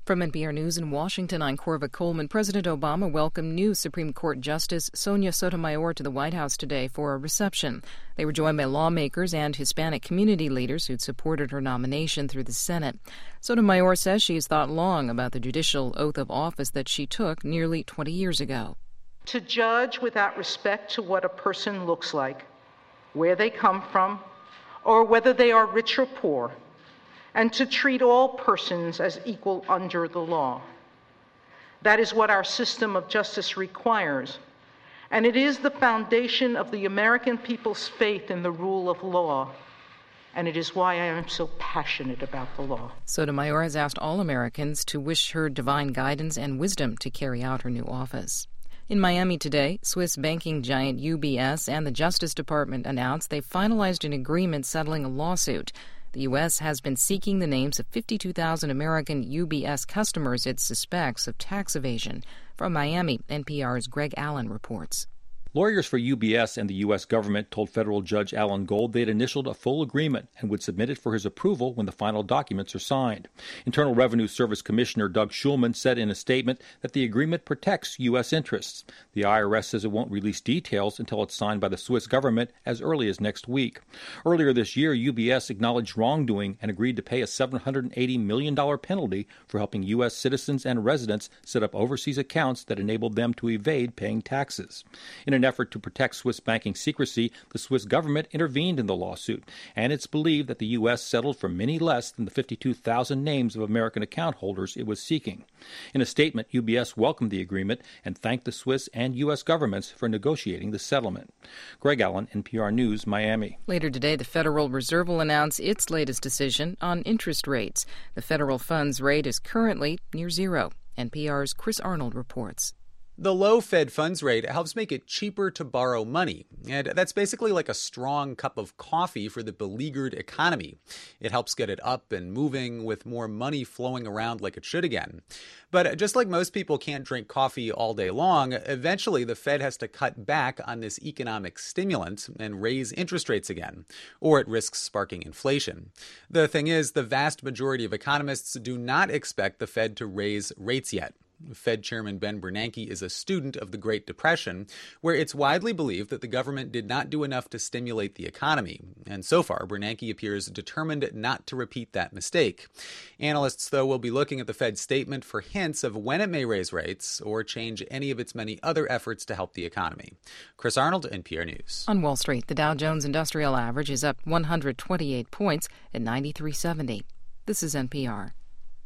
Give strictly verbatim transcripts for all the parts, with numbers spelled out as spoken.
From N P R News in Washington, I'm Corva Coleman. President Obama welcomed new Supreme Court Justice Sonia Sotomayor to the White House today for a reception. They were joined by lawmakers and Hispanic community leaders who'd supported her nomination through the Senate. Sotomayor says she has thought long about the judicial oath of office that she took nearly twenty years ago. To judge without respect to what a person looks like, where they come from, or whether they are rich or poor, and to treat all persons as equal under the law. That is what our system of justice requires, and it is the foundation of the American people's faith in the rule of law, and it is why I am so passionate about the law. Sotomayor has asked all Americans to wish her divine guidance and wisdom to carry out her new office. In Miami today, Swiss banking giant U B S and the Justice Department announced they finalized an agreement settling a lawsuit. The U S has been seeking the names of fifty-two thousand American U B S customers it suspects of tax evasion. From Miami, N P R's Greg Allen reports. Lawyers for U B S and the U S government told federal judge Alan Gold they had initialed a full agreement and would submit it for his approval when the final documents are signed. Internal Revenue Service Commissioner Doug Shulman said in a statement that the agreement protects U S interests. The I R S says it won't release details until it's signed by the Swiss government as early as next week. Earlier this year, U B S acknowledged wrongdoing and agreed to pay a seven hundred eighty million dollars penalty for helping U S citizens and residents set up overseas accounts that enabled them to evade paying taxes. In an effort to protect Swiss banking secrecy, the Swiss government intervened in the lawsuit, and it's believed that the U S settled for many less than the fifty-two thousand names of American account holders it was seeking. In a statement, U B S welcomed the agreement and thanked the Swiss and U S governments for negotiating the settlement. Greg Allen, N P R News, Miami. Later today, the Federal Reserve will announce its latest decision on interest rates. The federal funds rate is currently near zero. N P R's Chris Arnold reports. The low Fed funds rate helps make it cheaper to borrow money, and that's basically like a strong cup of coffee for the beleaguered economy. It helps get it up and moving with more money flowing around like it should again. But just like most people can't drink coffee all day long, eventually the Fed has to cut back on this economic stimulant and raise interest rates again, or it risks sparking inflation. The thing is, the vast majority of economists do not expect the Fed to raise rates yet. Fed Chairman Ben Bernanke is a student of the Great Depression, where it's widely believed that the government did not do enough to stimulate the economy. And so far, Bernanke appears determined not to repeat that mistake. Analysts, though, will be looking at the Fed's statement for hints of when it may raise rates or change any of its many other efforts to help the economy. Chris Arnold, N P R News. On Wall Street, the Dow Jones Industrial Average is up one hundred twenty-eight points at ninety-three seventy. This is N P R.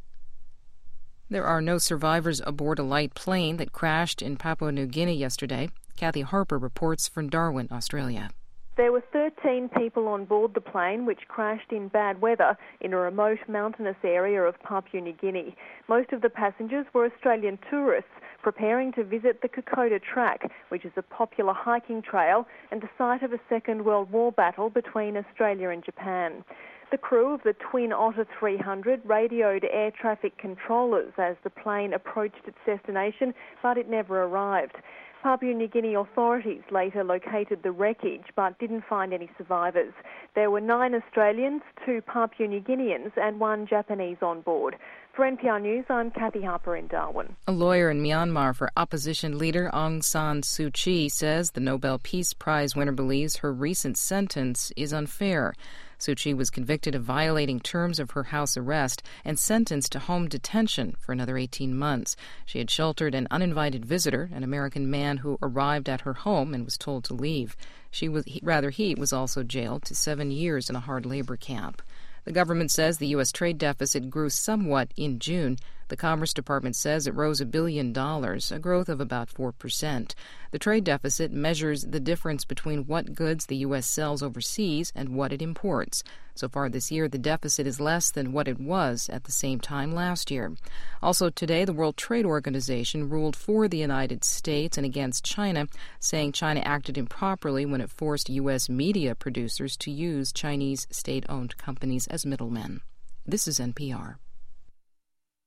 There are no survivors aboard a light plane that crashed in Papua New Guinea yesterday. Kathy Harper reports from Darwin, Australia. There were thirteen people on board the plane, which crashed in bad weather in a remote mountainous area of Papua New Guinea. Most of the passengers were Australian tourists preparing to visit the Kokoda Track, which is a popular hiking trail and the site of a Second World War battle between Australia and Japan. The crew of the Twin Otter three hundred radioed air traffic controllers as the plane approached its destination, but it never arrived. Papua New Guinea authorities later located the wreckage but didn't find any survivors. There were nine Australians, two Papua New Guineans and one Japanese on board. For N P R News, I'm Kathy Harper in Darwin. A lawyer in Myanmar for opposition leader Aung San Suu Kyi says the Nobel Peace Prize winner believes her recent sentence is unfair. Suu Kyi was convicted of violating terms of her house arrest and sentenced to home detention for another eighteen months. She had sheltered an uninvited visitor, an American man who arrived at her home and was told to leave. She was, rather, he was also jailed to seven years in a hard labor camp. The government says the U S trade deficit grew somewhat in June. The Commerce Department says it rose a billion dollars, a growth of about four percent. The trade deficit measures the difference between what goods the U S sells overseas and what it imports. So far this year, the deficit is less than what it was at the same time last year. Also today, the World Trade Organization ruled for the United States and against China, saying China acted improperly when it forced U S media producers to use Chinese state-owned companies as middlemen. This is N P R.